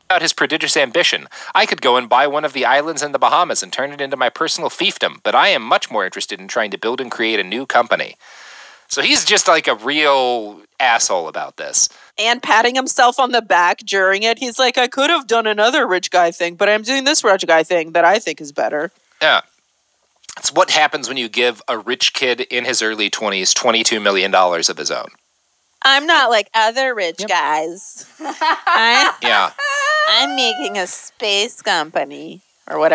about his prodigious ambition. I could go and buy one of the islands in the Bahamas and turn it into my personal fiefdom, but I am much more interested in trying to build and create a new company. So he's just like a real asshole about this. And patting himself on the back during it. He's like, I could have done another rich guy thing, but I'm doing this rich guy thing that I think is better. Yeah. It's what happens when you give a rich kid in his early 20s $22 million of his own. I'm not like other rich guys. Yeah. I'm making a space company or whatever.